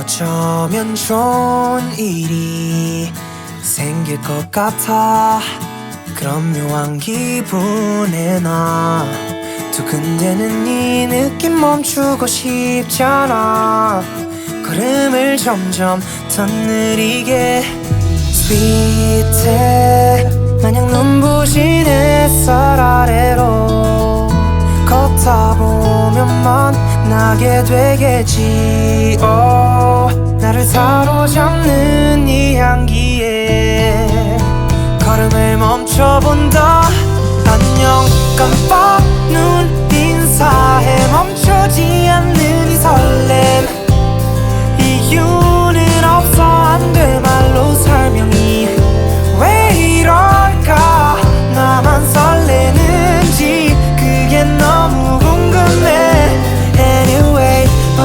어쩌면 좋은 일이 생길 것 같아. 그런 묘한 기분에 나 두근대는 이 느낌 멈추고 싶잖아. 걸음을 점점 더 느리게 스윗해 마냥 눈부신 햇살 아래로 걷다 보면 만나게 되겠지. 나를 사로잡는 이 향기에 걸음을 멈춰본다. 안녕 깜빡 눈 인사해 멈추지 않는 이 설렘. 이유는 없어 안 돼 말로 설명이. 왜 이럴까 나만 설레는지 그게 너무 궁금해. Anyway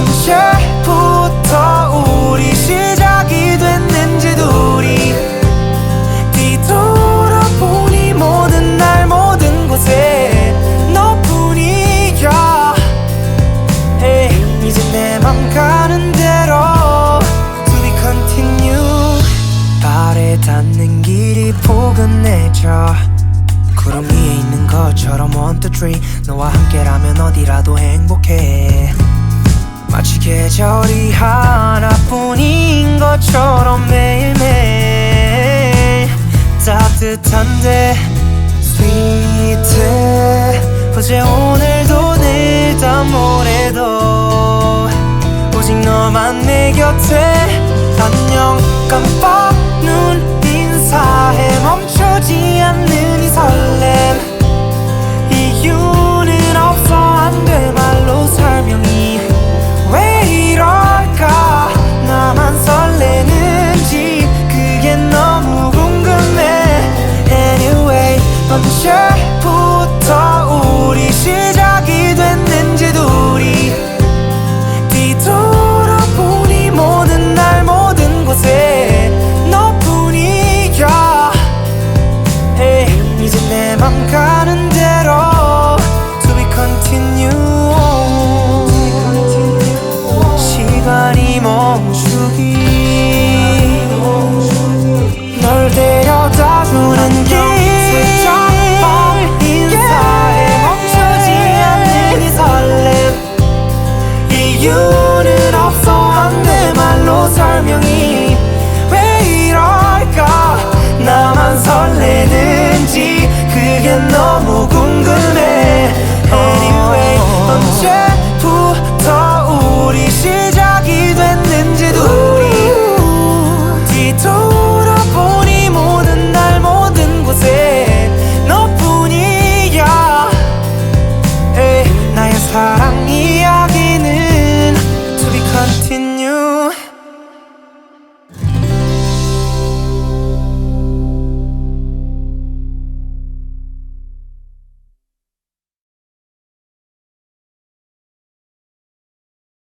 언제부터 우리 시작이 됐는지도 우리 뒤돌아보니 모든 날 모든 곳에 너뿐이야. hey, 이제 내 맘 가는 대로 To be continue. 발에 닿는 길이 포근해져 구름 위에 있는 것처럼 1, 2, 3 너와 함께라면 어디라도 행복해. 마치 계절이 하나뿐인 것처럼 매일매일 따뜻한데 스윗해. 어제 오늘도 내일 다 모레도 오직 너만 내 곁에. 안녕 깜빡